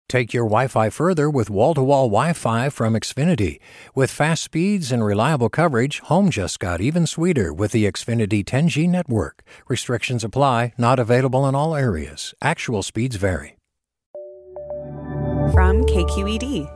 Take your Wi-Fi further with wall-to-wall Wi-Fi from Xfinity. With fast speeds and reliable coverage, home just got even sweeter with the Xfinity 10G network. Restrictions apply, not available in all areas. Actual speeds vary. From KQED.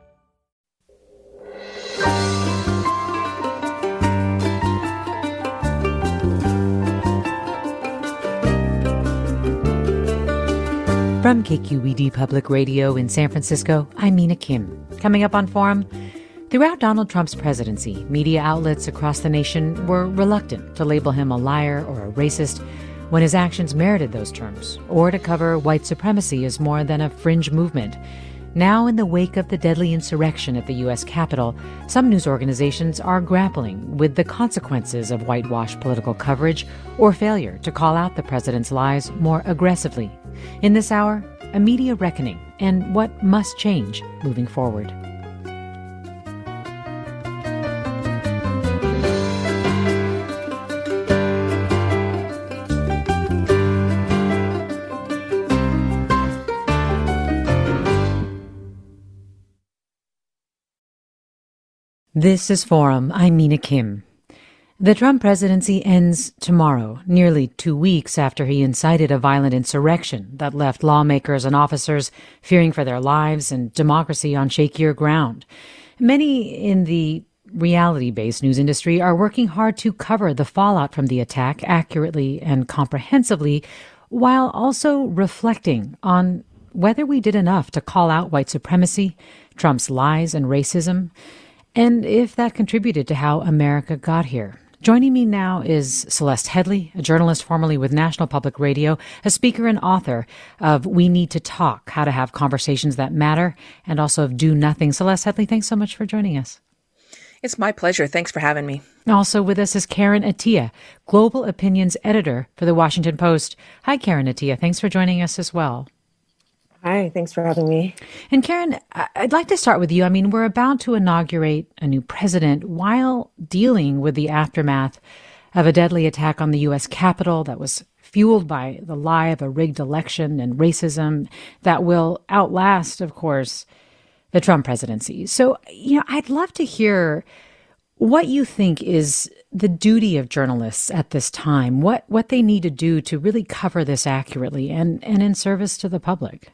From KQED Public Radio in San Francisco, I'm Mina Kim. Coming up on Forum, throughout Donald Trump's presidency, media outlets across the nation were reluctant to label him a liar or a racist when his actions merited those terms, or to cover white supremacy as more than a fringe movement. Now, in the wake of the deadly insurrection at the U.S. Capitol, some news organizations are grappling with the consequences of whitewash political coverage or failure to call out the president's lies more aggressively. In this hour, a media reckoning and what must change moving forward. This is Forum. I'm Mina Kim. The Trump presidency ends tomorrow, nearly 2 weeks after he incited a violent insurrection that left lawmakers and officers fearing for their lives and democracy on shakier ground. Many in the reality-based news industry are working hard to cover the fallout from the attack accurately and comprehensively, while also reflecting on whether we did enough to call out white supremacy, Trump's lies and racism, and if that contributed to how America got here. Joining me now is Celeste Headlee, a journalist formerly with National Public Radio, a speaker and author of We Need to Talk, How to Have Conversations That Matter, and also of Do Nothing. Celeste Headlee, thanks so much for joining us. It's my pleasure. Thanks for having me. Also with us is Karen Attiah, Global Opinions Editor for The Washington Post. Hi, Karen Attiah. Thanks for joining us as well. Hi, thanks for having me. And Karen, I'd like to start with you. I mean, we're about to inaugurate a new president while dealing with the aftermath of a deadly attack on the U.S. Capitol that was fueled by the lie of a rigged election and racism that will outlast, of course, the Trump presidency. So, I'd love to hear what you think is the duty of journalists at this time, what they need to do to really cover this accurately and in service to the public.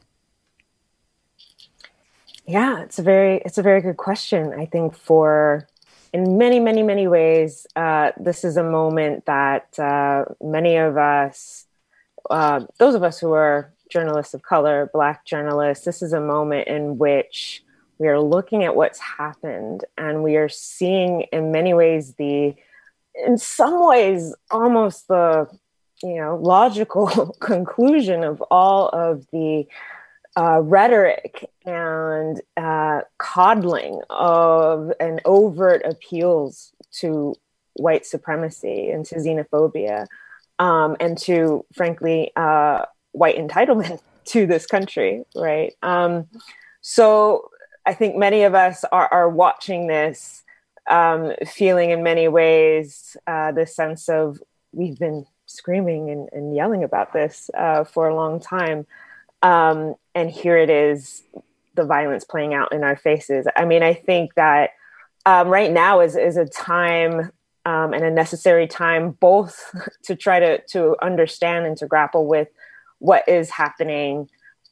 Yeah, it's a very good question. I think in many, many, many ways, this is a moment that many of us, those of us who are journalists of color, Black journalists, this is a moment in which we are looking at what's happened and we are seeing in many ways in some ways, almost the, logical conclusion of all of the rhetoric and coddling of and overt appeals to white supremacy and to xenophobia and to, frankly, white entitlement to this country, right? So I think many of us are watching this, feeling in many ways this sense of we've been screaming and yelling about this for a long time. And here it is, the violence playing out in our faces. I mean, I think that right now is a time and a necessary time both to try to understand and to grapple with what is happening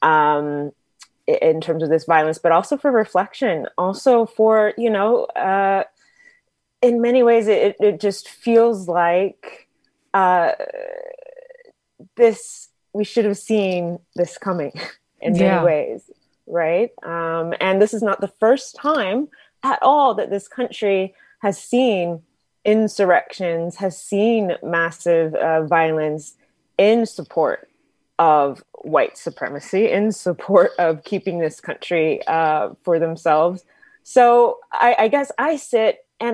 in terms of this violence, but also for reflection, also for, in many ways, it just feels like we should have seen this coming in many ways, right? And this is not the first time at all that this country has seen insurrections, has seen massive violence in support of white supremacy, in support of keeping this country for themselves. So I guess I sit and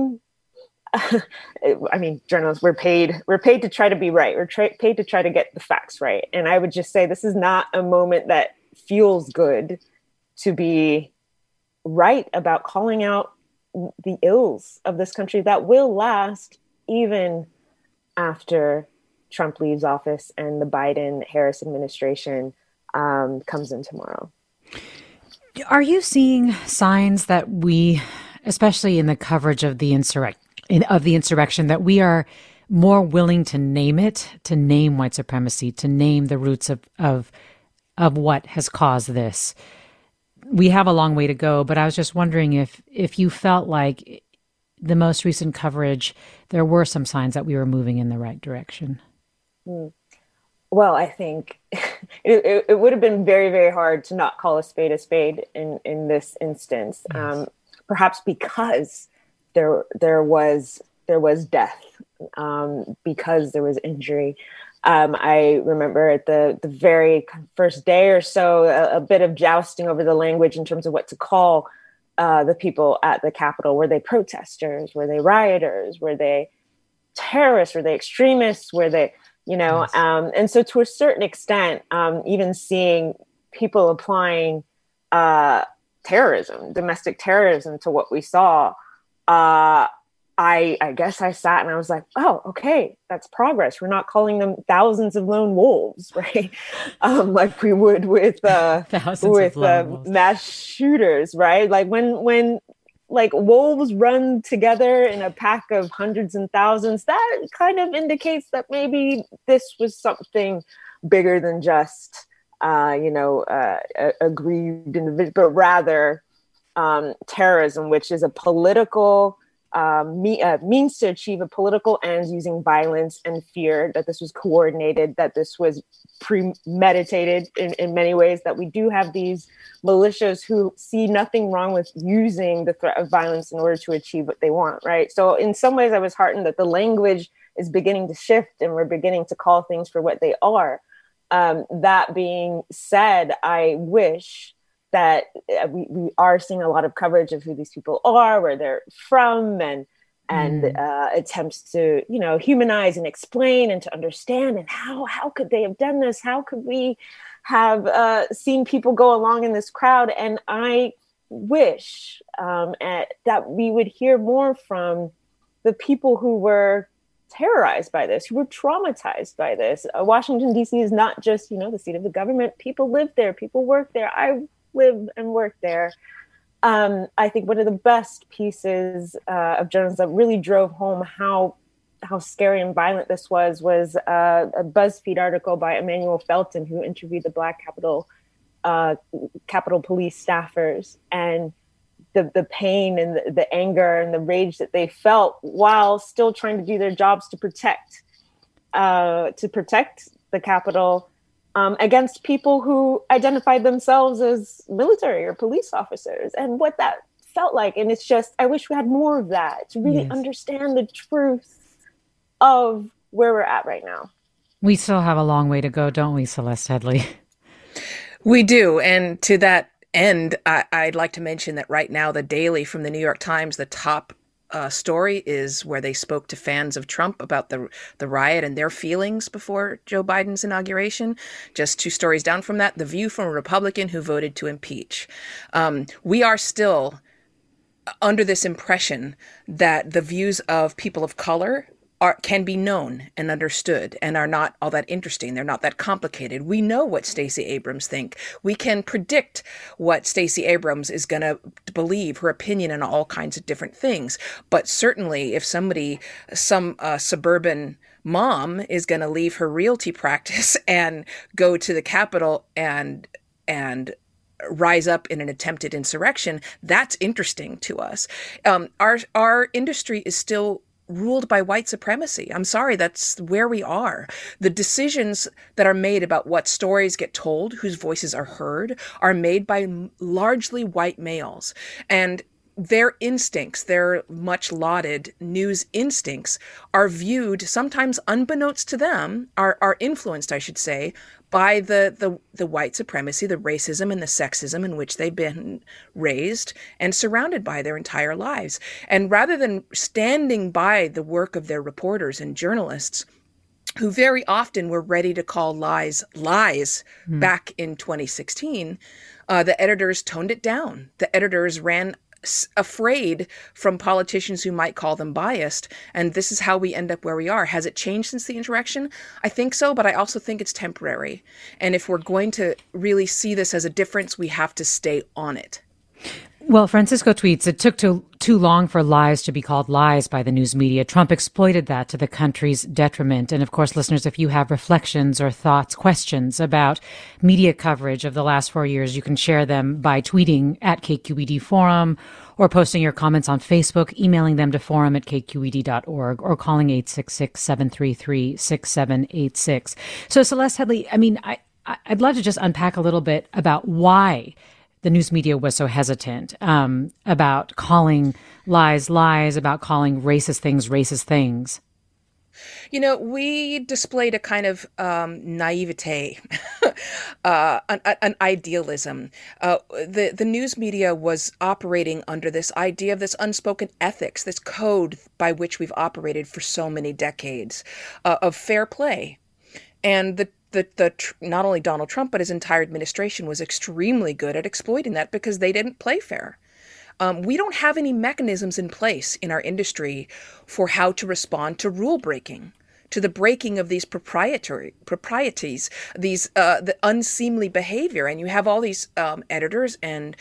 journalists, we're paid to try to be right. We're paid to try to get the facts right. And I would just say this is not a moment that feels good to be right about calling out the ills of this country that will last even after Trump leaves office and the Biden-Harris administration comes in tomorrow. Are you seeing signs that we, especially in the coverage of the insurrection, that we are more willing to name it, to name white supremacy, to name the roots of what has caused this? We have a long way to go, but I was just wondering if you felt like the most recent coverage, there were some signs that we were moving in the right direction. Well, I think it would have been very, very hard to not call a spade in this instance. Yes. Perhaps because there was death, because there was injury. I remember at the very first day or so, a bit of jousting over the language in terms of what to call the people at the Capitol. Were they protesters? Were they rioters? Were they terrorists? Were they extremists? Were they, Yes. And so to a certain extent, even seeing people applying domestic terrorism to what we saw, I guess I sat and I was like, oh, okay, that's progress. We're not calling them thousands of lone wolves, right? Like we would with mass shooters, right? Like when like wolves run together in a pack of hundreds and thousands, that kind of indicates that maybe this was something bigger than just, a aggrieved individual, but rather terrorism, which is a political means to achieve a political ends using violence and fear, that this was coordinated, that this was premeditated in many ways, that we do have these militias who see nothing wrong with using the threat of violence in order to achieve what they want, right? So in some ways I was heartened that the language is beginning to shift and we're beginning to call things for what they are. That being said, I wish that we are seeing a lot of coverage of who these people are, where they're from, and attempts to, humanize and explain and to understand, and how could they have done this? How could we have seen people go along in this crowd? And I wish that we would hear more from the people who were terrorized by this, who were traumatized by this. Washington, D.C. is not just, the seat of the government. People live there. People work there. I live and work there. I think one of the best pieces of journalism that really drove home how scary and violent this was a BuzzFeed article by Emmanuel Felton, who interviewed the Black Capitol Police staffers, and the pain and the anger and the rage that they felt while still trying to do their jobs to protect the Capitol against people who identified themselves as military or police officers, and what that felt like. And it's just, I wish we had more of that to really understand the truth of where we're at right now. We still have a long way to go, don't we, Celeste Headlee? We do. And to that end, I'd like to mention that right now, the Daily from the New York Times, the top story is where they spoke to fans of Trump about the riot and their feelings before Joe Biden's inauguration. Just 2 stories down from that, The View from a Republican who voted to impeach. We are still under this impression that the views of people of color can be known and understood and are not all that interesting. They're not that complicated. We know what Stacey Abrams think. We can predict what Stacey Abrams is going to believe, her opinion on all kinds of different things. But certainly if some suburban mom is going to leave her realty practice and go to the Capitol and rise up in an attempted insurrection, that's interesting to us. Our industry is still ruled by white supremacy. I'm sorry, that's where we are. The decisions that are made about what stories get told, whose voices are heard, are made by largely white males. And their instincts, their much lauded news instincts, are viewed, sometimes unbeknownst to them, are influenced, I should say, by the white supremacy, the racism and the sexism in which they've been raised and surrounded by their entire lives. And rather than standing by the work of their reporters and journalists, who very often were ready to call lies back in 2016, the editors toned it down. The editors ran afraid from politicians who might call them biased. And this is how we end up where we are. Has it changed since the insurrection? I think so, but I also think it's temporary. And if we're going to really see this as a difference, we have to stay on it. Well, Francisco tweets, it took too long for lies to be called lies by the news media. Trump exploited that to the country's detriment. And of course, listeners, if you have reflections or thoughts, questions about media coverage of the last 4 years, you can share them by tweeting at KQED Forum or posting your comments on Facebook, emailing them to forum@kqed.org or calling 866-733-6786. So Celeste Headlee, I mean, I'd love to just unpack a little bit about why the news media was so hesitant about calling lies lies, about calling racist things. You know, we displayed a kind of naivete, an idealism. The news media was operating under this idea of this unspoken ethics, this code by which we've operated for so many decades of fair play. And not only Donald Trump, but his entire administration was extremely good at exploiting that because they didn't play fair. We don't have any mechanisms in place in our industry for how to respond to rule breaking, to the breaking of these proprieties, the unseemly behavior. And you have all these editors and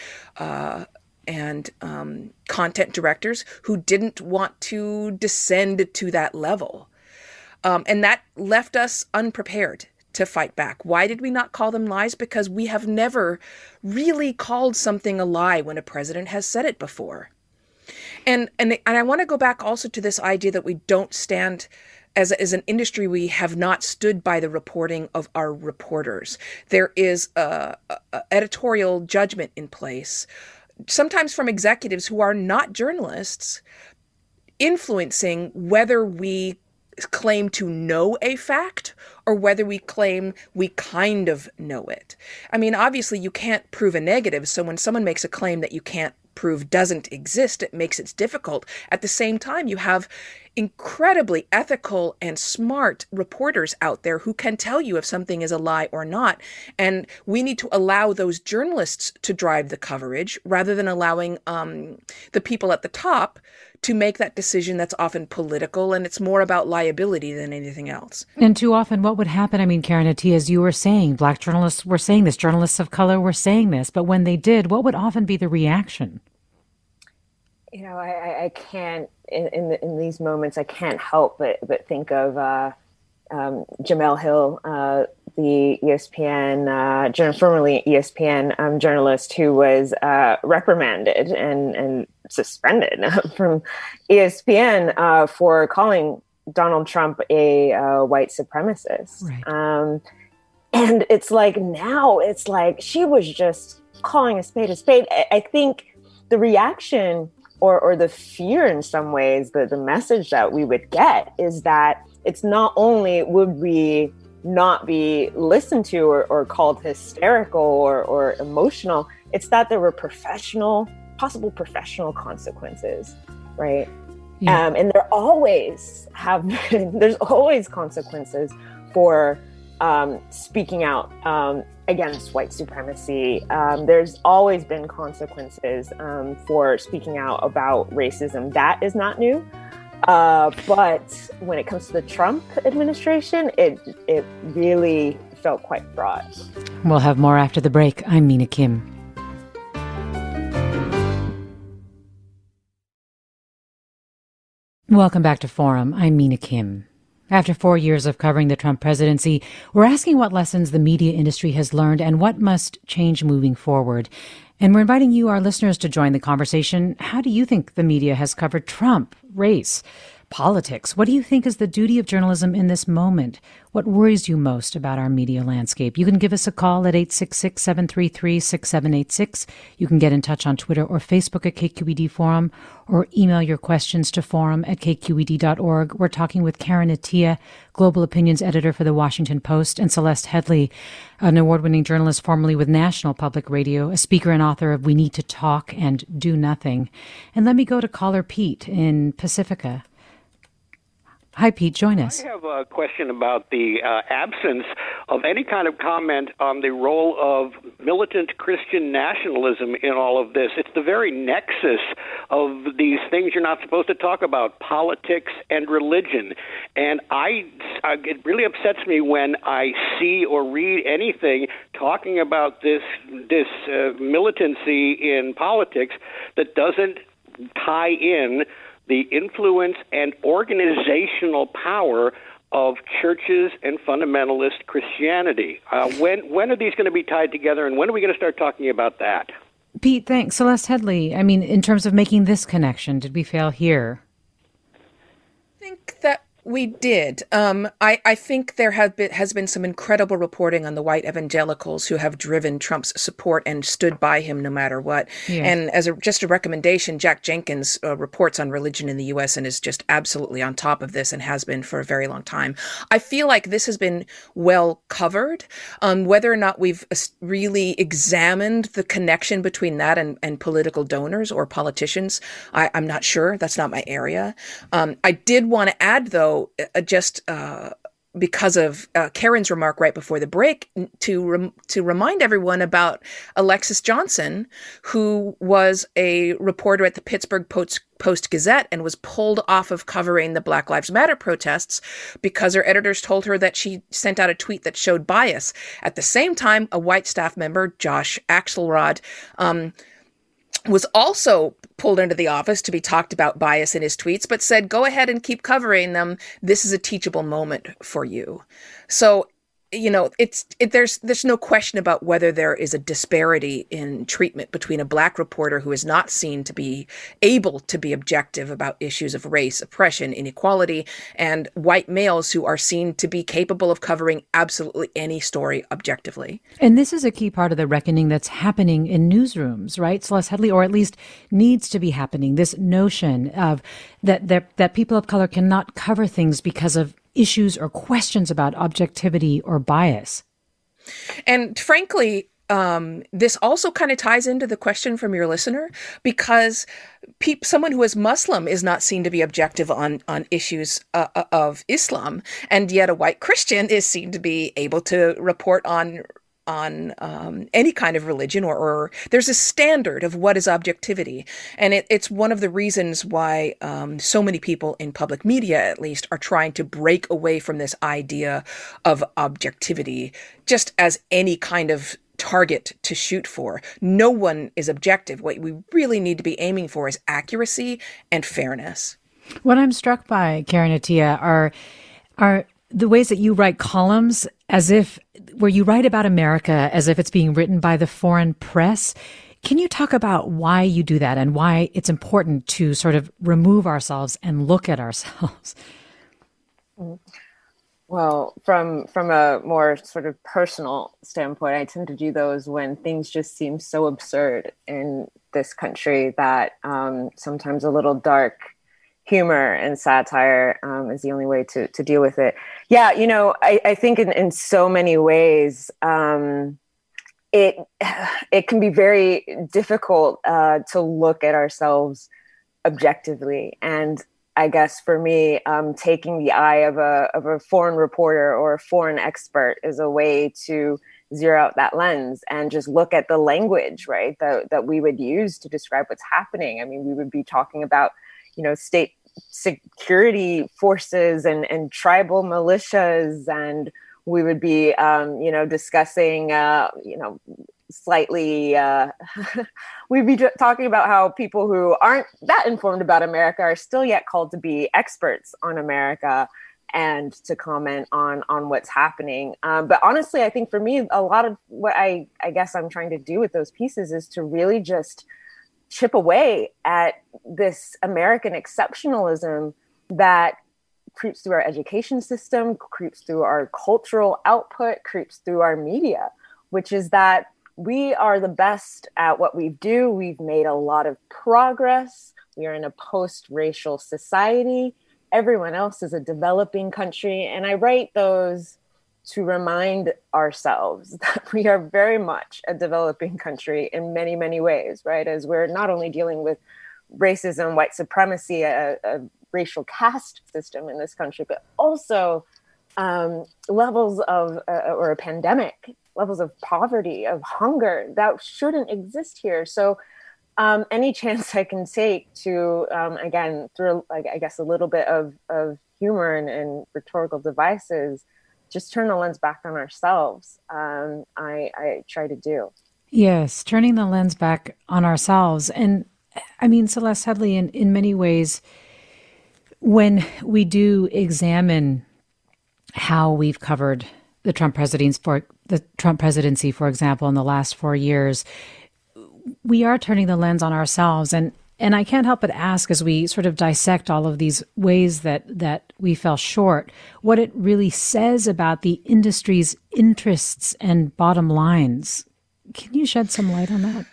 content directors who didn't want to descend to that level. And that left us unprepared to fight back. Why did we not call them lies? Because we have never really called something a lie when a president has said it before. And I want to go back also to this idea that we don't stand as an industry, we have not stood by the reporting of our reporters. There is a editorial judgment in place, sometimes from executives who are not journalists, influencing whether we claim to know a fact or whether we claim we kind of know it. I mean, obviously you can't prove a negative. So when someone makes a claim that you can't prove doesn't exist, it makes it difficult. At the same time, you have incredibly ethical and smart reporters out there who can tell you if something is a lie or not. And we need to allow those journalists to drive the coverage rather than allowing the people at the top to make that decision that's often political, and it's more about liability than anything else. And too often what would happen, I mean, Karen Attiah, as you were saying, Black journalists were saying this, journalists of color were saying this, but when they did, what would often be the reaction? You know, I can't, in these moments, I can't help but think of Jemele Hill, the ESPN, formerly ESPN journalist who was reprimanded and suspended from ESPN for calling Donald Trump a white supremacist. Right. And it's like now it's like she was just calling a spade a spade. I think the reaction or the fear in some ways, the message that we would get is that it's not only would we not be listened to or called hysterical or emotional, it's that there were possible professional consequences, right? Yeah. And there always have been, there's always consequences for speaking out against white supremacy. There's always been consequences for speaking out about racism. That is not new. But when it comes to the Trump administration, it really felt quite broad. We'll have more after the break. I'm Mina Kim. Welcome back to Forum. I'm Mina Kim. After 4 years of covering the Trump presidency, we're asking what lessons the media industry has learned and what must change moving forward. And we're inviting you, our listeners, to join the conversation. How do you think the media has covered Trump, race, politics? What do you think is the duty of journalism in this moment? What worries you most about our media landscape? You can give us a call at 866-733-6786. You can get in touch on Twitter or Facebook at KQED Forum, or email your questions to forum@kqed.org. We're talking with Karen Attiah, Global Opinions Editor for The Washington Post, and Celeste Headlee, an award-winning journalist formerly with National Public Radio, a speaker and author of We Need to Talk and Do Nothing. And let me go to caller Pete in Pacifica. Hi, Pete. Join us. I have a question about the absence of any kind of comment on the role of militant Christian nationalism in all of this. It's the very nexus of these things you're not supposed to talk about, politics and religion. And it really upsets me when I see or read anything talking about this militancy in politics that doesn't tie in the influence and organizational power of churches and fundamentalist Christianity. When are these going to be tied together, and when are we going to start talking about that? Pete, thanks. Celeste Headlee, I mean, in terms of making this connection, did we fail here? I think that we did. I think there has been some incredible reporting on the white evangelicals who have driven Trump's support and stood by him no matter what. Yeah. And as just a recommendation, Jack Jenkins reports on religion in the U.S. and is just absolutely on top of this and has been for a very long time. I feel like this has been well covered. Whether or not we've really examined the connection between that and political donors or politicians, I'm not sure. That's not my area. I did want to add, though, because of Karen's remark right before the break, to remind everyone about Alexis Johnson, who was a reporter at the Pittsburgh Post-Gazette and was pulled off of covering the Black Lives Matter protests because her editors told her that she sent out a tweet that showed bias. At the same time, a white staff member, Josh Axelrod, was also pulled into the office to be talked about bias in his tweets, but said, go ahead and keep covering them. This is a teachable moment for you. So, you know, there's no question about whether there is a disparity in treatment between a black reporter who is not seen to be able to be objective about issues of race, oppression, inequality, and white males who are seen to be capable of covering absolutely any story objectively. And this is a key part of the reckoning that's happening in newsrooms, right, Celeste Headlee, or at least needs to be happening. This notion of that people of color cannot cover things because of issues or questions about objectivity or bias. And frankly, this also kind of ties into the question from your listener, because someone who is Muslim is not seen to be objective on issues of Islam, and yet a white Christian is seen to be able to report on any kind of religion, or there's a standard of what is objectivity. And it's one of the reasons why so many people in public media, at least, are trying to break away from this idea of objectivity just as any kind of target to shoot for. No one is objective. What we really need to be aiming for is accuracy and fairness. What I'm struck by, Karen Attiah, are the ways that you write columns where you write about America as if it's being written by the foreign press. Can you talk about why you do that and why it's important to sort of remove ourselves and look at ourselves? Well, from a more sort of personal standpoint, I tend to do those when things just seem so absurd in this country that sometimes a little dark humor and satire is the only way to deal with it. Yeah, you know, I think in so many ways, it can be very difficult to look at ourselves objectively. And I guess for me, taking the eye of a foreign reporter or a foreign expert is a way to zero out that lens and just look at the language, right, that we would use to describe what's happening. I mean, we would be talking about, you know, state security forces and tribal militias, and we would be, discussing, slightly, we'd be talking about how people who aren't that informed about America are still yet called to be experts on America and to comment on what's happening. But honestly, I think for me, a lot of what I guess I'm trying to do with those pieces is to really just chip away at this American exceptionalism that creeps through our education system, creeps through our cultural output, creeps through our media, which is that we are the best at what we do. We've made a lot of progress. We are in a post-racial society. Everyone else is a developing country. And I write those to remind ourselves that we are very much a developing country in many, many ways, right? As we're not only dealing with racism, white supremacy, a racial caste system in this country, but also levels of, or a pandemic, levels of poverty, of hunger that shouldn't exist here. So any chance I can take to, again, through, I guess, a little bit of humor and rhetorical devices, just turn the lens back on ourselves. I try to do. Yes, turning the lens back on ourselves. And I mean, Celeste Headlee, in many ways, when we do examine how we've covered the Trump presidency, for example, in the last 4 years, we are turning the lens on ourselves. And I can't help but ask, as we sort of dissect all of these ways that we fell short, what it really says about the industry's interests and bottom lines. Can you shed some light on that?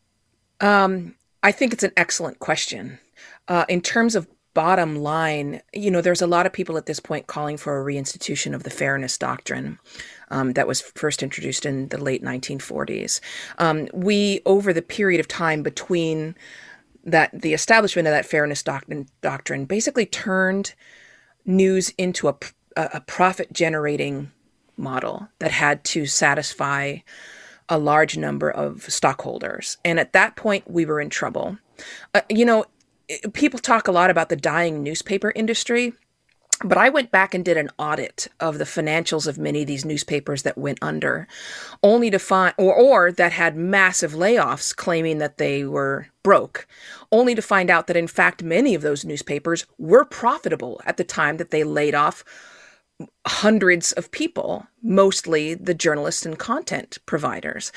I think it's an excellent question. In terms of bottom line, there's a lot of people at this point calling for a reinstitution of the fairness doctrine that was first introduced in the late 1940s. We, over the period of time between the establishment of that fairness doctrine, basically turned news into a profit-generating model that had to satisfy a large number of stockholders. And at that point, we were in trouble. People talk a lot about the dying newspaper industry, but I went back and did an audit of the financials of many of these newspapers that went under, only to find, or that had massive layoffs claiming that they were broke, only to find out that in fact many of those newspapers were profitable at the time that they laid off hundreds of people, mostly the journalists and content providers.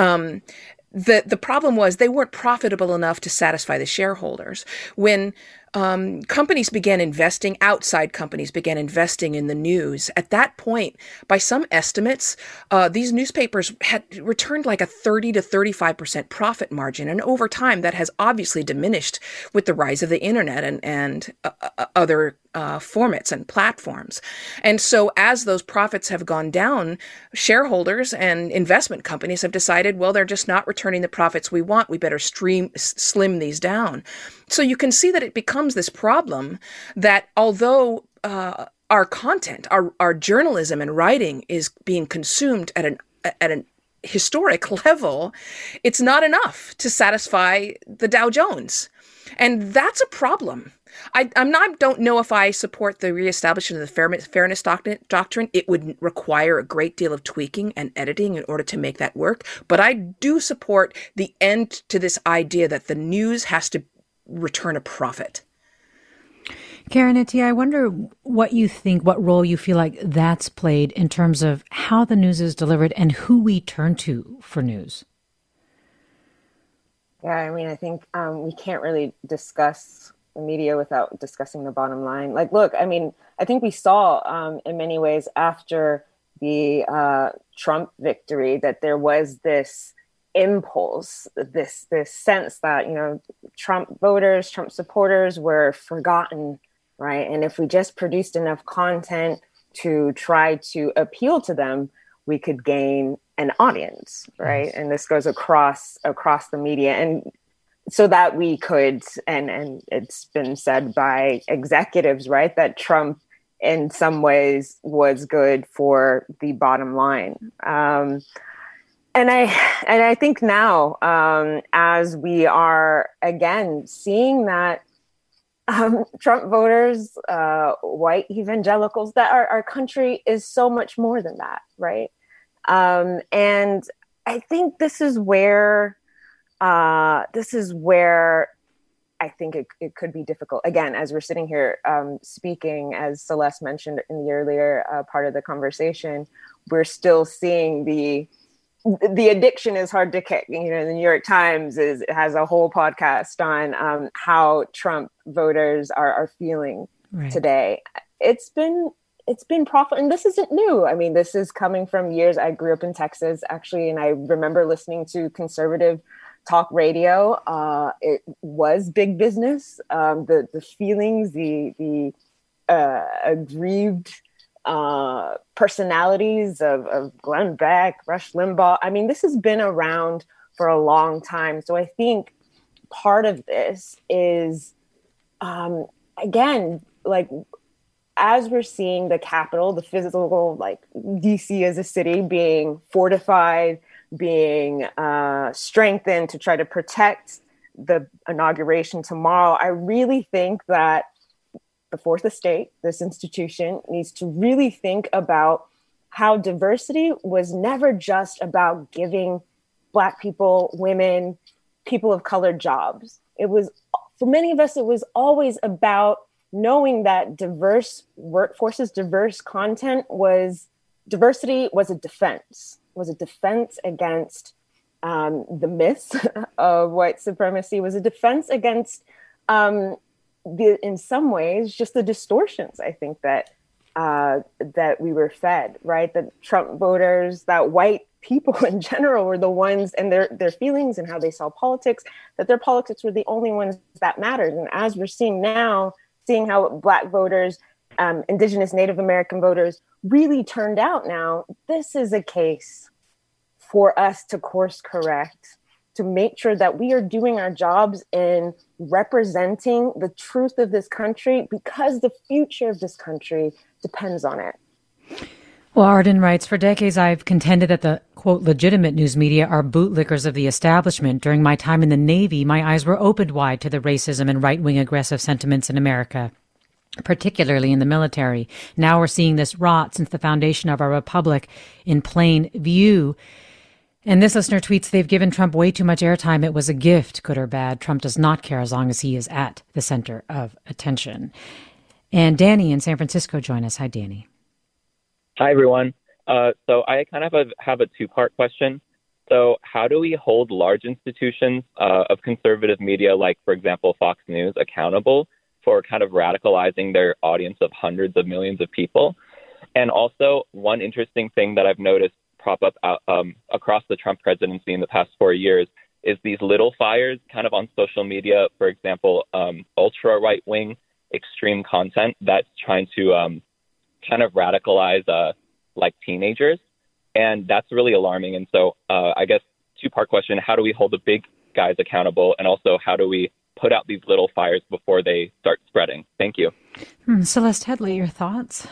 The problem was they weren't profitable enough to satisfy the shareholders. When companies began investing, outside companies began investing in the news, at that point, by some estimates, these newspapers had returned like a 30 to 35% profit margin. And over time, that has obviously diminished with the rise of the internet and other formats and platforms. And so as those profits have gone down, shareholders and investment companies have decided, well, they're just not returning the profits we want. We better slim these down. So you can see that it becomes this problem that although our content, our journalism and writing is being consumed at an historic level, it's not enough to satisfy the Dow Jones. And that's a problem. I don't know if I support the reestablishment of the fairness doctrine. It would require a great deal of tweaking and editing in order to make that work. But I do support the end to this idea that the news has to return a profit. Karen Attiah, I wonder what you think, what role you feel like that's played in terms of how the news is delivered and who we turn to for news. Yeah, I mean, I think we can't really discuss the media without discussing the bottom line. Like, look, I mean, I think we saw in many ways after the Trump victory that there was this impulse, this sense that, Trump voters, Trump supporters were forgotten, right? And if we just produced enough content to try to appeal to them, we could gain an audience, right? Yes. And this goes across the media. And so that we could, and it's been said by executives, right, that Trump in some ways was good for the bottom line. And I think now, as we are again seeing that Trump voters, white evangelicals, that our country is so much more than that, right? And I think this is where I think it could be difficult. Again, as we're sitting here speaking, as Celeste mentioned in the earlier part of the conversation, we're still seeing the addiction is hard to kick. The New York Times has a whole podcast on how Trump voters are feeling today. It's been profitable, and this isn't new. I mean, this is coming from years. I grew up in Texas, actually, and I remember listening to conservative talk radio. It was big business. The feelings, the aggrieved personalities of Glenn Beck, Rush Limbaugh. I mean, this has been around for a long time. So I think part of this is, again, like as we're seeing the Capitol, the physical, like DC as a city being fortified, being strengthened to try to protect the inauguration tomorrow, I really think that the fourth estate, this institution, needs to really think about how diversity was never just about giving Black people, women, people of color jobs. It was, for many of us, it was always about knowing that diverse workforces, diverse content diversity was a defense against the myths of white supremacy, was a defense against, in some ways, just the distortions, I think, that we were fed, right? That Trump voters, that white people in general were the ones, and their feelings and how they saw politics, that their politics were the only ones that mattered. And as we're seeing now, seeing how Black voters, Indigenous, Native American voters really turned out now, this is a case for us to course correct, to make sure that we are doing our jobs in representing the truth of this country, because the future of this country depends on it. Well, Arden writes, for decades I've contended that the, quote, legitimate news media are bootlickers of the establishment. During my time in the Navy, my eyes were opened wide to the racism and right-wing aggressive sentiments in America, particularly in the military. Now we're seeing this rot since the foundation of our republic in plain view. And this listener tweets, they've given Trump way too much airtime. It was a gift, good or bad. Trump does not care as long as he is at the center of attention. And Danny in San Francisco join us. Hi, Danny. Hi, everyone. So I kind of have a two-part question. So how do we hold large institutions of conservative media, like, for example, Fox News, accountable for kind of radicalizing their audience of hundreds of millions of people? And also, one interesting thing that I've noticed prop up across the Trump presidency in the past 4 years is these little fires kind of on social media, for example, ultra right-wing extreme content that's trying to kind of radicalize like teenagers. And that's really alarming. And so I guess two-part question, how do we hold the big guys accountable? And also, how do we put out these little fires before they start spreading? Thank you. Celeste Headley, your thoughts?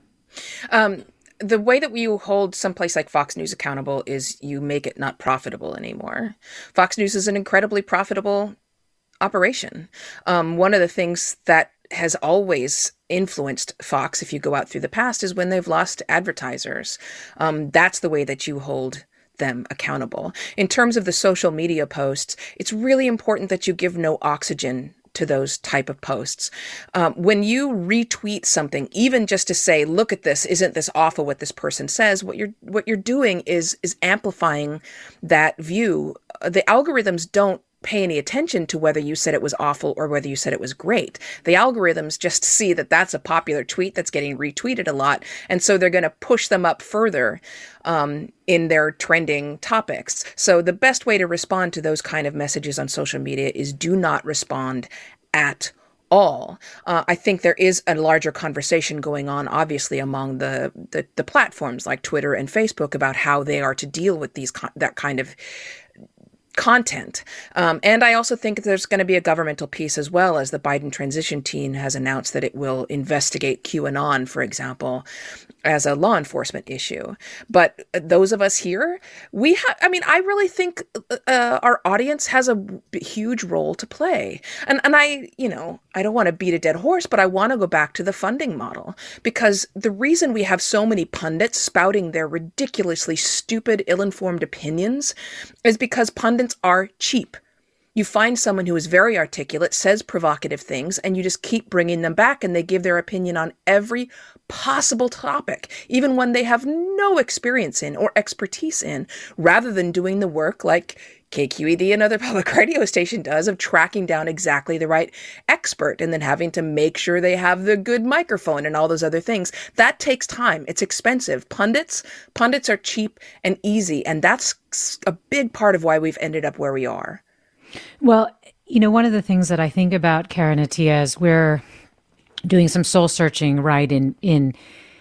The way that you hold someplace like Fox News accountable is you make it not profitable anymore. Fox News is an incredibly profitable operation. One of the things that has always influenced Fox, if you go out through the past, is when they've lost advertisers. That's the way that you hold them accountable. In terms of the social media posts, it's really important that you give no oxygen to those type of posts. When you retweet something, even just to say, look at this, isn't this awful what this person says, what you're doing is amplifying that view. The algorithms don't pay any attention to whether you said it was awful or whether you said it was great. The algorithms just see that that's a popular tweet that's getting retweeted a lot, and so they're going to push them up further in their trending topics. So the best way to respond to those kind of messages on social media is do not respond at all. I think there is a larger conversation going on, obviously, among the platforms like Twitter and Facebook about how they are to deal with that kind of content. And I also think there's going to be a governmental piece as well, as the Biden transition team has announced that it will investigate QAnon, for example, as a law enforcement issue. But those of us here, I really think our audience has a huge role to play. And I don't want to beat a dead horse, but I want to go back to the funding model, because the reason we have so many pundits spouting their ridiculously stupid, ill-informed opinions is because pundits are cheap. You find someone who is very articulate, says provocative things, and you just keep bringing them back, and they give their opinion on every possible topic, even one they have no experience in or expertise in, rather than doing the work like KQED, another public radio station, does of tracking down exactly the right expert and then having to make sure they have the good microphone and all those other things. That takes time. It's expensive. Pundits are cheap and easy, and that's a big part of why we've ended up where we are. Well, one of the things that I think about, Karen Attiah, as we're doing some soul searching, right, in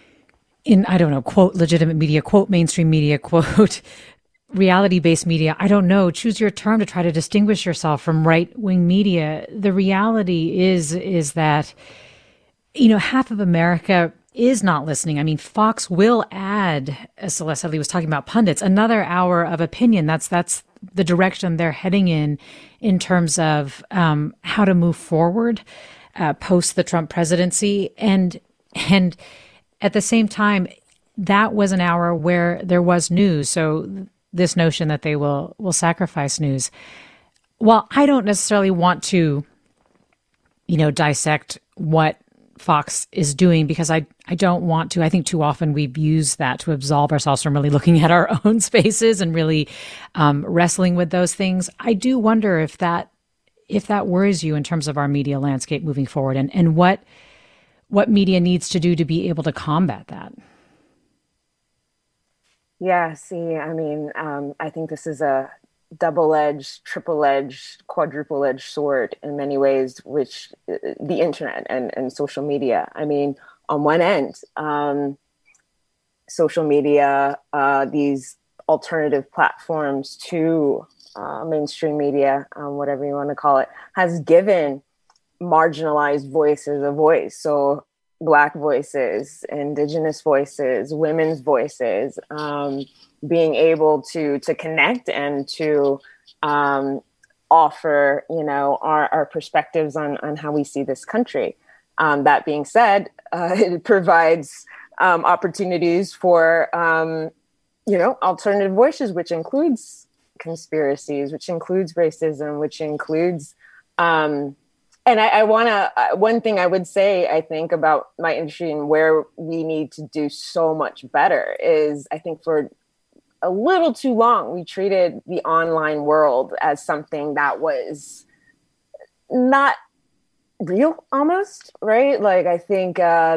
I don't know, quote, legitimate media, quote, mainstream media, quote, reality-based media, I don't know, choose your term to try to distinguish yourself from right-wing media. The reality is that half of America is not listening. I mean, Fox will add, as Celeste Headlee was talking about pundits, another hour of opinion. That's the direction they're heading in terms of how to move forward post the Trump presidency. And at the same time, that was an hour where there was news. So this notion that they will sacrifice news. Well, I don't necessarily want to, dissect what Fox is doing, because I don't want to. I think too often we've used that to absolve ourselves from really looking at our own spaces and really wrestling with those things. I do wonder if that worries you in terms of our media landscape moving forward, and what media needs to do to be able to combat that. Yeah, see, I mean, I think this is a double-edged, triple-edged, quadruple-edged sword in many ways, which the internet and social media. I mean, on one end, social media, these alternative platforms to mainstream media, whatever you want to call it, has given marginalized voices a voice. So Black voices, Indigenous voices, women's voices, being able to connect and to offer, our perspectives on how we see this country. That being said, it provides opportunities for, alternative voices, which includes conspiracies, which includes racism, which includes, and I want to, one thing I would say, I think, about my industry and where we need to do so much better is, I think for a little too long, we treated the online world as something that was not real almost, right? Like, I think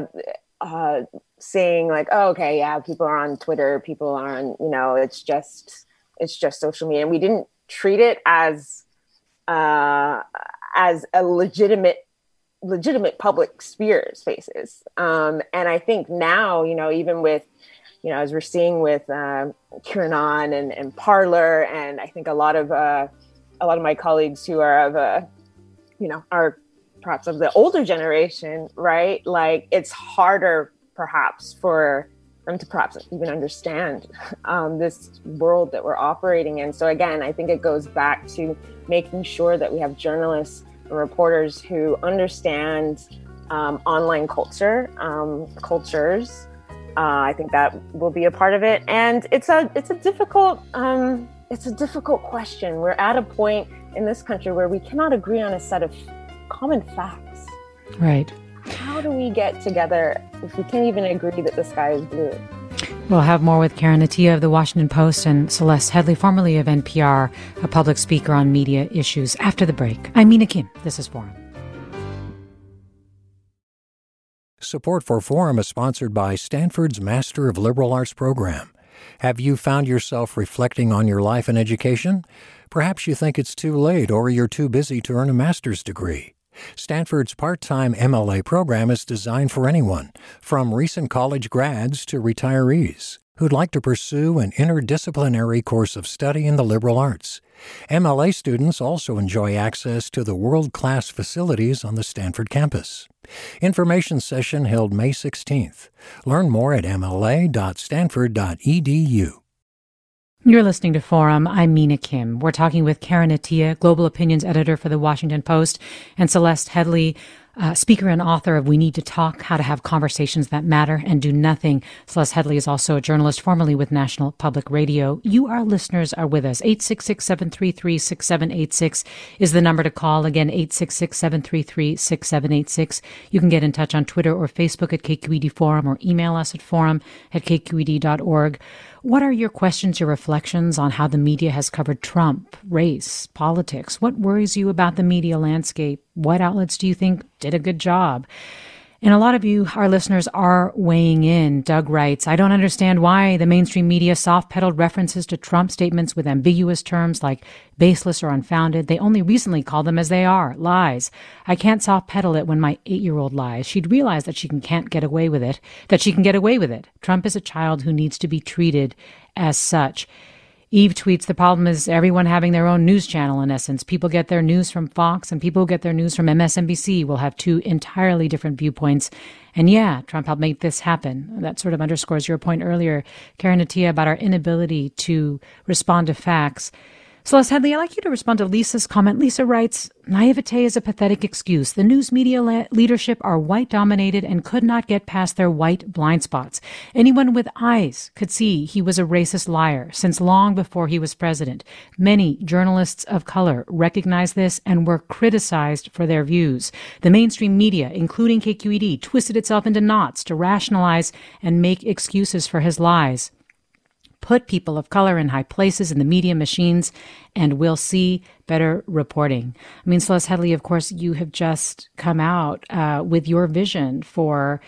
saying like, oh, okay, yeah, people are on Twitter, people are on, it's just social media. And we didn't treat it as a legitimate public sphere spaces. And I think now, even with, as we're seeing with QAnon and Parler, and I think a lot of my colleagues who are of are perhaps of the older generation, right? Like, it's harder perhaps for them to perhaps even understand this world that we're operating in. So again, I think it goes back to making sure that we have journalists and reporters who understand online cultures. I think that will be a part of it, and it's a difficult question. We're at a point in this country where we cannot agree on a set of common facts. Right. How do we get together if we can't even agree that the sky is blue? We'll have more with Karen Attiah of The Washington Post and Celeste Headlee, formerly of NPR, a public speaker on media issues, after the break. I'm Mina Kim. This is Forum. Support for Forum is sponsored by Stanford's Master of Liberal Arts program. Have you found yourself reflecting on your life and education? Perhaps you think it's too late or you're too busy to earn a master's degree. Stanford's part-time MLA program is designed for anyone, from recent college grads to retirees, who'd like to pursue an interdisciplinary course of study in the liberal arts. MLA students also enjoy access to the world-class facilities on the Stanford campus. Information session held May 16th. Learn more at mla.stanford.edu. You're listening to Forum. I'm Mina Kim. We're talking with Karen Attiah, Global Opinions Editor for The Washington Post, and Celeste Headlee, speaker and author of We Need to Talk, How to Have Conversations That Matter and Do Nothing. Celeste Headlee is also a journalist formerly with National Public Radio. You, our listeners, are with us. 866-733-6786 is the number to call. Again, 866-733-6786. You can get in touch on Twitter or Facebook at KQED Forum, or email us at forum@kqed.org. What are your questions, your reflections on how the media has covered Trump, race, politics? What worries you about the media landscape? What outlets do you think did a good job? And a lot of you, our listeners, are weighing in. Doug writes, I don't understand why the mainstream media soft-pedaled references to Trump statements with ambiguous terms like baseless or unfounded. They only recently call them as they are, lies. I can't soft-pedal it when my 8-year-old lies. She'd realize that she can't get away with it, that she can get away with it. Trump is a child who needs to be treated as such. Eve tweets, the problem is everyone having their own news channel, in essence. People get their news from Fox and people who get their news from MSNBC will have two entirely different viewpoints. And yeah, Trump helped make this happen. That sort of underscores your point earlier, Karen Attiah, about our inability to respond to facts. Celeste Headlee, I'd like you to respond to Lisa's comment. Lisa writes, naivete is a pathetic excuse. The news media leadership are white-dominated and could not get past their white blind spots. Anyone with eyes could see he was a racist liar since long before he was president. Many journalists of color recognized this and were criticized for their views. The mainstream media, including KQED, twisted itself into knots to rationalize and make excuses for his lies. Put people of color in high places in the media machines, and we'll see better reporting. I mean, Celeste Headlee, of course, you have just come out with your vision for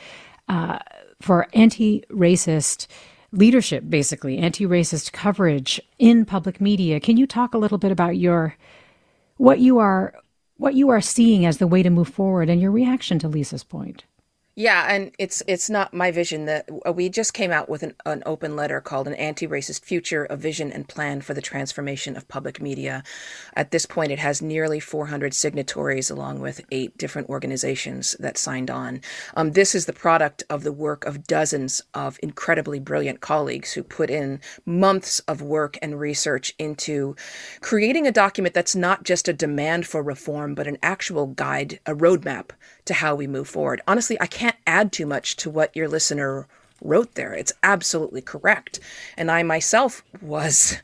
anti-racist leadership, basically, anti-racist coverage in public media. Can you talk a little bit about what you are seeing as the way to move forward and your reaction to Lisa's point? Yeah, and it's not my vision. That we just came out with an open letter called An Anti-Racist Future, a Vision and Plan for the Transformation of Public Media. At this point, it has nearly 400 signatories, along with 8 different organizations that signed on. This is the product of the work of dozens of incredibly brilliant colleagues who put in months of work and research into creating a document that's not just a demand for reform, but an actual guide, a roadmap to how we move forward. Honestly, I can't add too much to what your listener wrote there. It's absolutely correct. And I myself was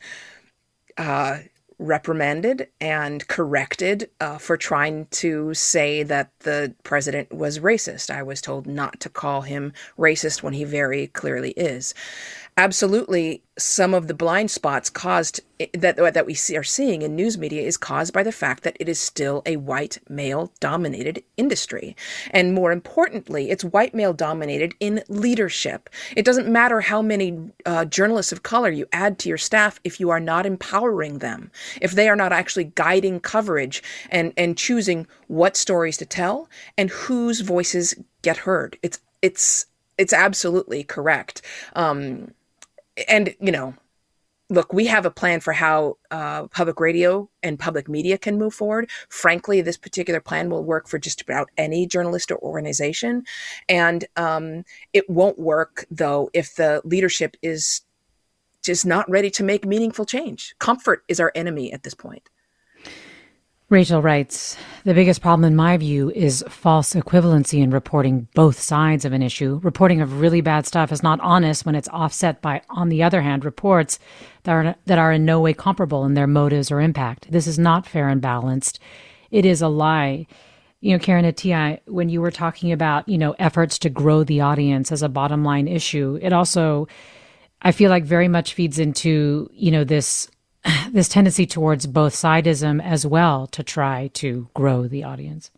reprimanded and corrected for trying to say that the president was racist. I was told not to call him racist when he very clearly is. Absolutely, some of the blind spots caused that we are seeing in news media is caused by the fact that it is still a white male-dominated industry. And more importantly, it's white male-dominated in leadership. It doesn't matter how many journalists of color you add to your staff if you are not empowering them, if they are not actually guiding coverage and choosing what stories to tell and whose voices get heard. It's absolutely correct. And, look, we have a plan for how public radio and public media can move forward. Frankly, this particular plan will work for just about any journalist or organization. And it won't work, though, if the leadership is just not ready to make meaningful change. Comfort is our enemy at this point. Rachel writes, the biggest problem in my view is false equivalency in reporting both sides of an issue. Reporting of really bad stuff is not honest when it's offset by, on the other hand, reports that are in no way comparable in their motives or impact. This is not fair and balanced. It is a lie. Karen Attiah, when you were talking about, efforts to grow the audience as a bottom line issue, it also, I feel like, very much feeds into, this tendency towards both sidism as well to try to grow the audience.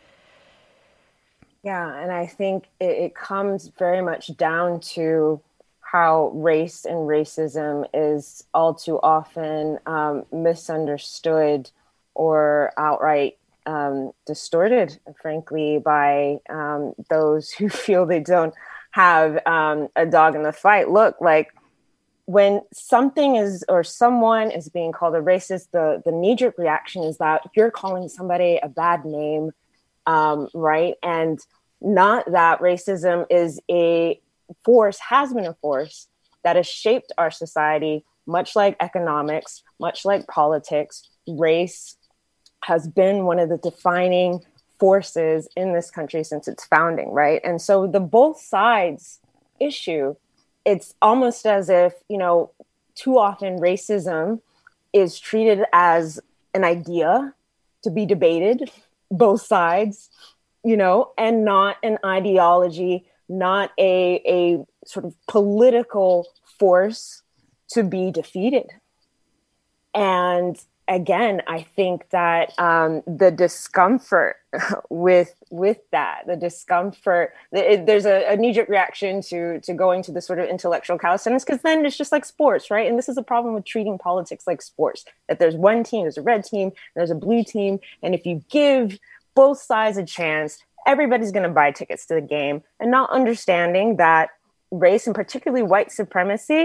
Yeah, and I think it comes very much down to how race and racism is all too often misunderstood or outright distorted, frankly, by those who feel they don't have a dog in the fight. Look, when something is or someone is being called a racist, the knee-jerk reaction is that you're calling somebody a bad name, right? And not that racism is a force, has been a force that has shaped our society, much like economics, much like politics. Race has been one of the defining forces in this country since its founding, right? And so the both sides issue, it's almost as if, too often racism is treated as an idea to be debated, both sides, and not an ideology, not a sort of political force to be defeated. And again, I think that the discomfort with that, there's a knee-jerk reaction to going to the sort of intellectual calisthenics, because then it's just like sports, right? And this is a problem with treating politics like sports, that there's one team, there's a red team, there's a blue team. And if you give both sides a chance, everybody's going to buy tickets to the game, and not understanding that race, and particularly white supremacy,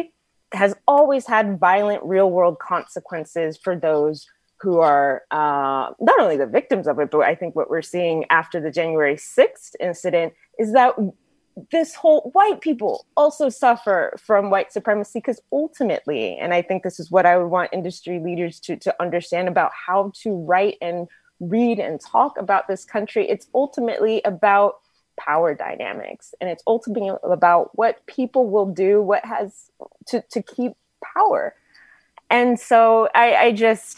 has always had violent real world consequences for those who are not only the victims of it, but I think what we're seeing after the January 6th incident is that this whole white people also suffer from white supremacy, because ultimately, and I think this is what I would want industry leaders to understand about how to write and read and talk about this country, it's ultimately about power dynamics, and it's ultimately about what people will do, what has to keep power. And so I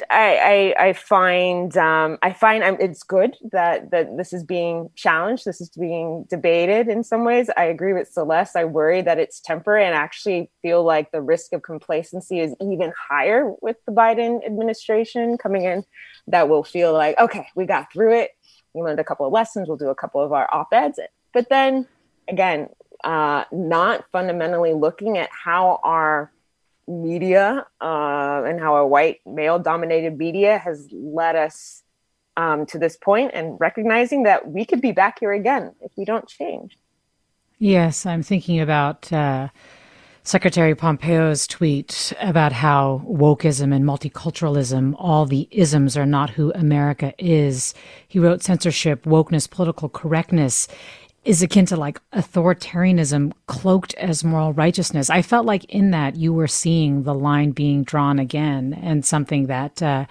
find it's good that this is being challenged. This is being debated in some ways. I agree with Celeste. I worry that it's temporary, and actually feel like the risk of complacency is even higher with the Biden administration coming in, that we'll feel like, okay, we got through it. We learned a couple of lessons. We'll do a couple of our op-eds. But then again, not fundamentally looking at how our media and how a white male-dominated media has led us to this point, and recognizing that we could be back here again if we don't change. Yes, I'm thinking about Secretary Pompeo's tweet about how wokeism and multiculturalism, all the isms, are not who America is. He wrote censorship, wokeness, political correctness is akin to like authoritarianism cloaked as moral righteousness. I felt like in that you were seeing the line being drawn again, and something that a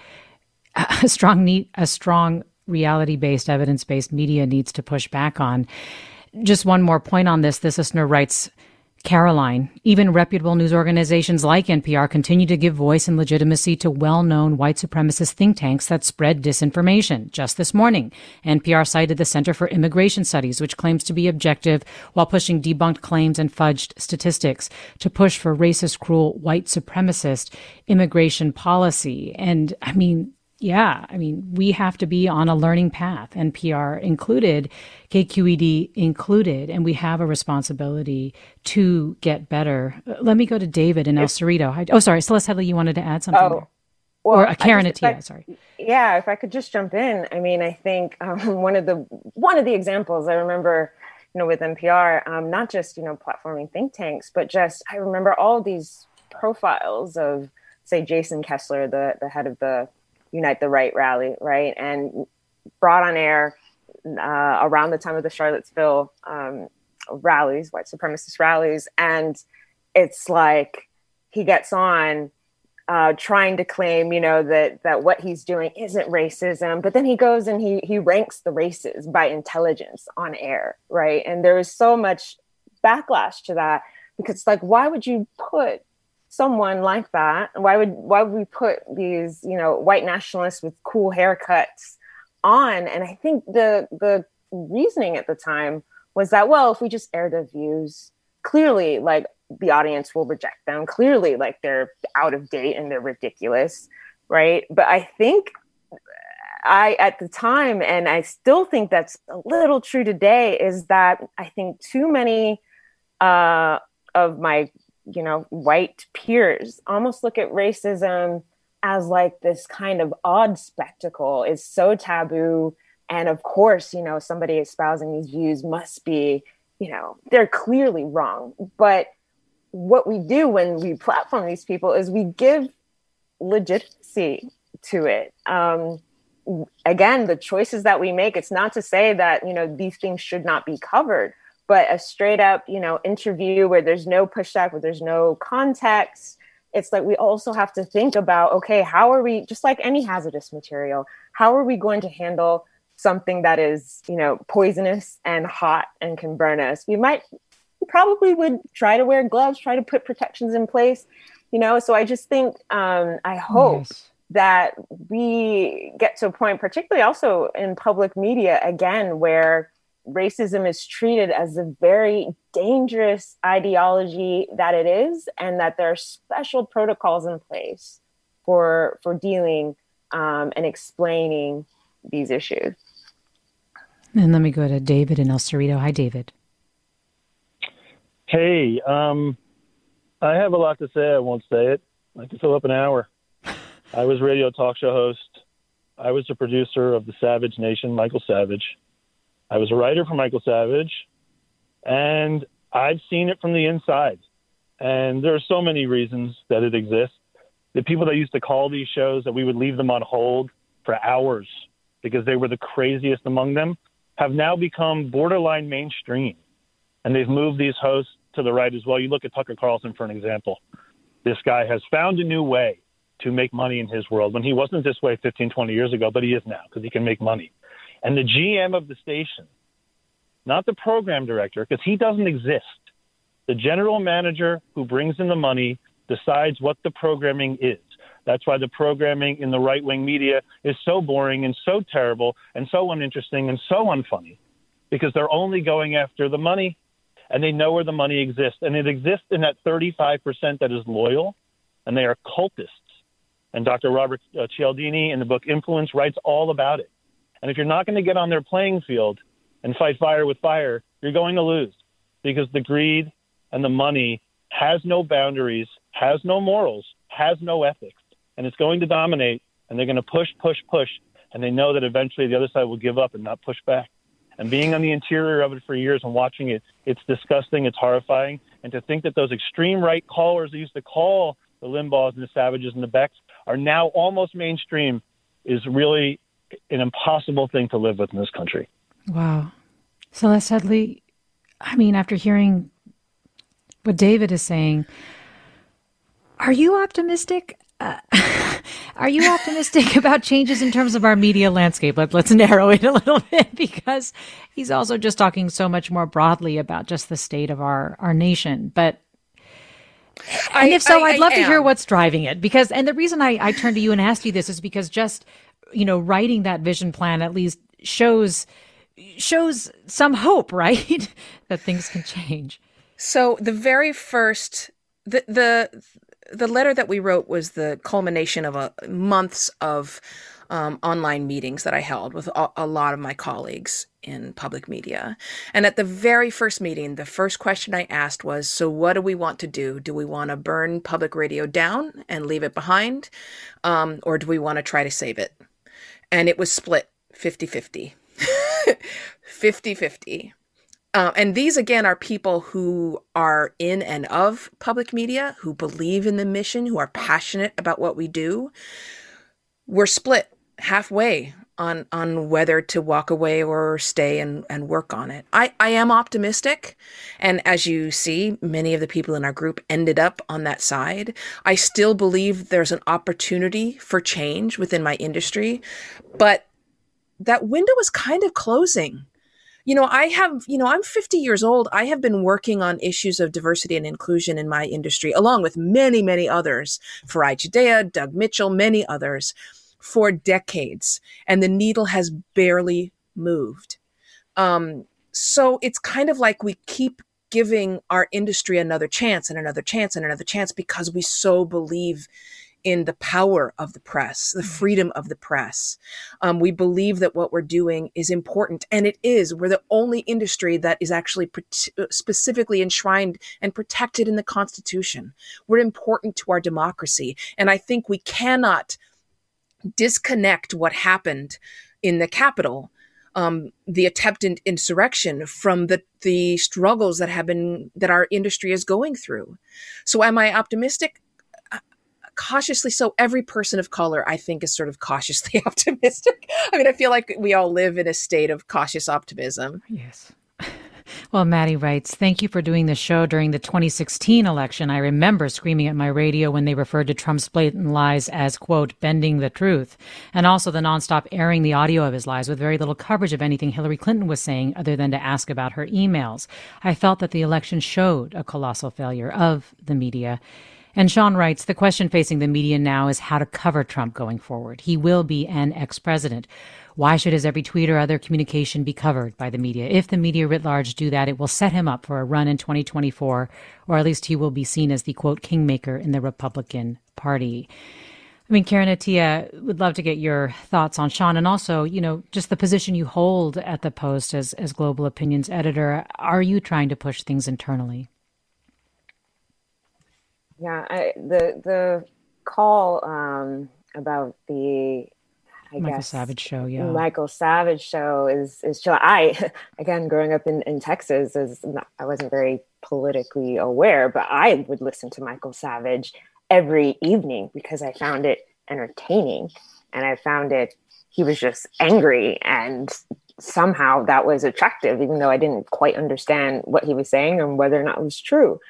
strong reality-based, evidence-based media needs to push back on. Just one more point on this. This listener writes, Caroline, even reputable news organizations like NPR continue to give voice and legitimacy to well-known white supremacist think tanks that spread disinformation. Just this morning, NPR cited the Center for Immigration Studies, which claims to be objective while pushing debunked claims and fudged statistics to push for racist, cruel, white supremacist immigration policy. And I mean, we have to be on a learning path, NPR included, KQED included, and we have a responsibility to get better. Let me go to David in El Cerrito. Oh, sorry, Celeste Headley, you wanted to add something there? Well, or Karen Attia, sorry. Yeah, if I could just jump in. I mean, I think one of the examples I remember, with NPR, not just, platforming think tanks, but just, I remember all these profiles of, say, Jason Kessler, the head of the Unite the Right rally, right? And brought on air around the time of the Charlottesville rallies, white supremacist rallies. And it's like he gets on trying to claim, that what he's doing isn't racism. But then he goes and he ranks the races by intelligence on air, right? And there is so much backlash to that, because it's like, why would you put someone like that? Why would we put these, white nationalists with cool haircuts on? And I think the reasoning at the time was that, well, if we just air their views, clearly, like, the audience will reject them. Clearly, like, they're out of date and they're ridiculous, right? But I think at the time, and I still think that's a little true today, is that I think too many of my white peers almost look at racism as like this kind of odd spectacle. It's so taboo. And of course, somebody espousing these views must be, they're clearly wrong. But what we do when we platform these people is we give legitimacy to it. Again, the choices that we make, it's not to say that, these things should not be covered, but a straight up, interview where there's no pushback, where there's no context, it's like we also have to think about, okay, how are we, just like any hazardous material, how are we going to handle something that is, poisonous and hot and can burn us? We probably would try to wear gloves, try to put protections in place, So I just think, I hope that we get to a point, particularly also in public media, again, where racism is treated as a very dangerous ideology that it is, and that there are special protocols in place for dealing and explaining these issues. And let me go to David in El Cerrito. Hi, David. Hey, I have a lot to say. I won't say it. I can fill up an hour. I was a radio talk show host. I was the producer of the Savage Nation, Michael Savage. I was a writer for Michael Savage, and I've seen it from the inside. And there are so many reasons that it exists. The people that used to call these shows, that we would leave them on hold for hours because they were the craziest among them, have now become borderline mainstream. And they've moved these hosts to the right as well. You look at Tucker Carlson, for an example. This guy has found a new way to make money in his world when he wasn't this way 15, 20 years ago, but he is now because he can make money. And the GM of the station, not the program director, because he doesn't exist. The general manager who brings in the money decides what the programming is. That's why the programming in the right-wing media is so boring and so terrible and so uninteresting and so unfunny, because they're only going after the money, and they know where the money exists. And it exists in that 35% that is loyal, and they are cultists. And Dr. Robert Cialdini in the book Influence writes all about it. And if you're not going to get on their playing field and fight fire with fire, you're going to lose, because the greed and the money has no boundaries, has no morals, has no ethics, and it's going to dominate, and they're going to push, and they know that eventually the other side will give up and not push back. And being on the interior of it for years and watching it, it's disgusting, it's horrifying, and to think that those extreme right callers that used to call the Limbaughs and the Savages and the Becks are now almost mainstream is really an impossible thing to live with in this country. Wow. Celeste Headlee, I mean, after hearing what David is saying, are you optimistic? Are you optimistic about changes in terms of our media landscape? Let's narrow it a little bit, because he's also just talking so much more broadly about just the state of our nation. But if so, I'd love to hear what's driving it. Because, and the reason I turned to you and asked you this is because just, writing that vision plan at least shows some hope, right? That things can change. So the very first, the letter that we wrote was the culmination of months of online meetings that I held with a lot of my colleagues in public media. And at the very first meeting, the first question I asked was, so what do we want to do? Do we want to burn public radio down and leave it behind? Or do we want to try to save it? And it was split 50-50. 50-50. And these, again, are people who are in and of public media, who believe in the mission, who are passionate about what we do. We're split halfway on whether to walk away or stay and work on it. I am optimistic. And as you see, many of the people in our group ended up on that side. I still believe there's an opportunity for change within my industry, but that window is kind of closing. I'm 50 years old. I have been working on issues of diversity and inclusion in my industry, along with many, many others, Farai Chideya, Doug Mitchell, many others, for decades. And the needle has barely moved. So it's kind of like we keep giving our industry another chance and another chance and another chance, because we so believe in the power of the press, the freedom of the press. We believe that what we're doing is important, and it is. We're the only industry that is actually specifically enshrined and protected in the Constitution. We're important to our democracy, and I think we cannot disconnect what happened in the Capitol, the attempted insurrection, from the struggles that our industry is going through. So am I optimistic? Cautiously so. Every person of color, I think, is sort of cautiously optimistic. I mean, I feel like we all live in a state of cautious optimism. Yes. Well, Maddie writes, thank you for doing the show during the 2016 election. I remember screaming at my radio when they referred to Trump's blatant lies as, quote, bending the truth, and also the nonstop airing the audio of his lies with very little coverage of anything Hillary Clinton was saying other than to ask about her emails. I felt that the election showed a colossal failure of the media. And Sean writes, the question facing the media now is how to cover Trump going forward. He will be an ex-president. Why should his every tweet or other communication be covered by the media? If the media writ large do that, it will set him up for a run in 2024, or at least he will be seen as the, quote, kingmaker in the Republican Party. I mean, Karen Attiah, would love to get your thoughts on Sean, and also, just the position you hold at the Post as Global Opinions editor. Are you trying to push things internally? Yeah, the call about the Michael Savage show, yeah. Michael Savage show is chill. I, again, growing up in Texas, I wasn't very politically aware, but I would listen to Michael Savage every evening because I found it entertaining, and I found he was just angry, and somehow that was attractive, even though I didn't quite understand what he was saying and whether or not it was true.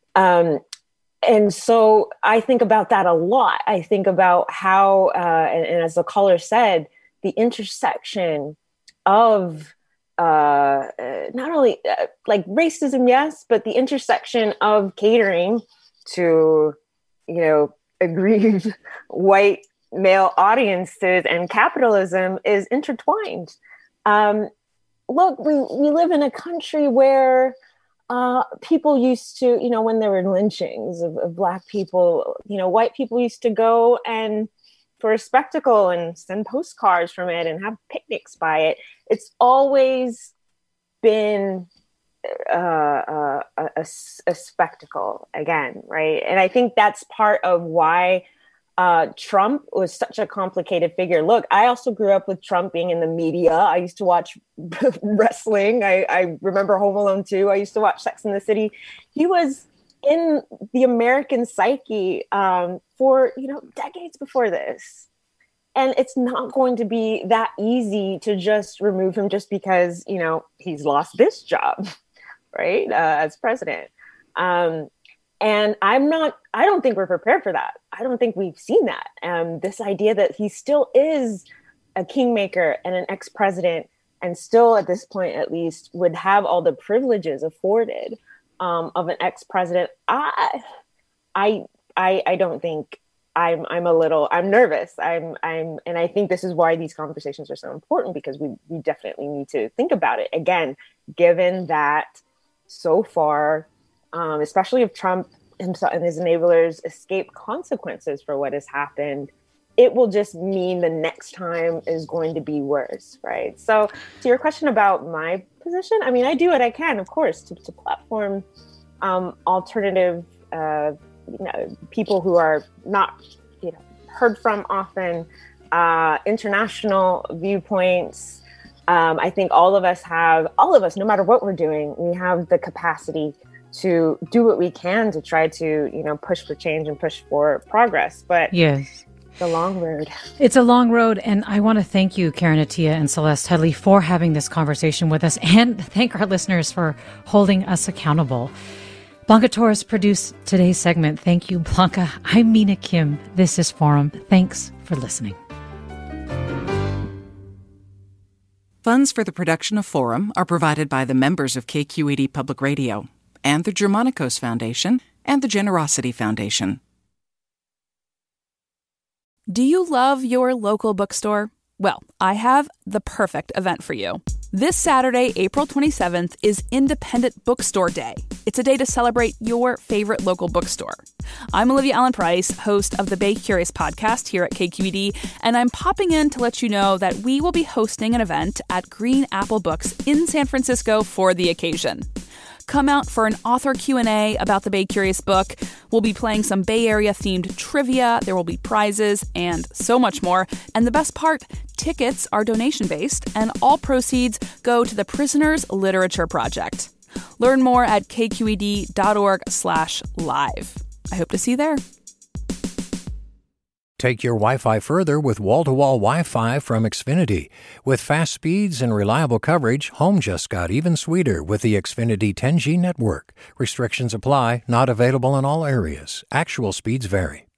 And so I think about that a lot. I think about how, and as the caller said, the intersection of not only like racism, yes, but the intersection of catering to, aggrieved white male audiences and capitalism is intertwined. Look, we live in a country where people used to, when there were lynchings of Black people, white people used to go and for a spectacle and send postcards from it and have picnics by it. It's always been a spectacle again, right? And I think that's part of why Trump was such a complicated figure. Look, I also grew up with Trump being in the media. I used to watch wrestling. I remember Home Alone 2. I used to watch Sex and the City. He was in the American psyche for, decades before this. And it's not going to be that easy to just remove him just because, he's lost this job, right, as president. And I don't think we're prepared for that. I don't think we've seen that. This idea that he still is a kingmaker and an ex-president, and still at this point, at least, would have all the privileges afforded of an ex-president. I don't think I'm nervous. And I think this is why these conversations are so important, because we definitely need to think about it. Again, given that so far, especially if Trump himself and his enablers escape consequences for what has happened, it will just mean the next time is going to be worse, right? So to your question about my position, I do what I can, of course, to platform alternative people who are not heard from often, international viewpoints. I think all of us, no matter what we're doing, we have the capacity to do what we can to try to, push for change and push for progress. But yes, it's a long road. It's a long road. And I want to thank you, Karen Attiah and Celeste Headlee, for having this conversation with us, and thank our listeners for holding us accountable. Blanca Torres produced today's segment. Thank you, Blanca. I'm Mina Kim. This is Forum. Thanks for listening. Funds for the production of Forum are provided by the members of KQED Public Radio and the Germanicos Foundation and the Generosity Foundation. Do you love your local bookstore? Well, I have the perfect event for you. This Saturday, April 27th, is Independent Bookstore Day. It's a day to celebrate your favorite local bookstore. I'm Olivia Allen Price, host of the Bay Curious podcast here at KQED, and I'm popping in to let you know that we will be hosting an event at Green Apple Books in San Francisco for the occasion. Come out for an author Q&A about the Bay Curious book. We'll be playing some Bay Area-themed trivia. There will be prizes and so much more. And the best part, tickets are donation-based, and all proceeds go to the Prisoners Literature Project. Learn more at kqed.org/live. I hope to see you there. Take your Wi-Fi further with wall-to-wall Wi-Fi from Xfinity. With fast speeds and reliable coverage, home just got even sweeter with the Xfinity 10G network. Restrictions apply, not available in all areas. Actual speeds vary.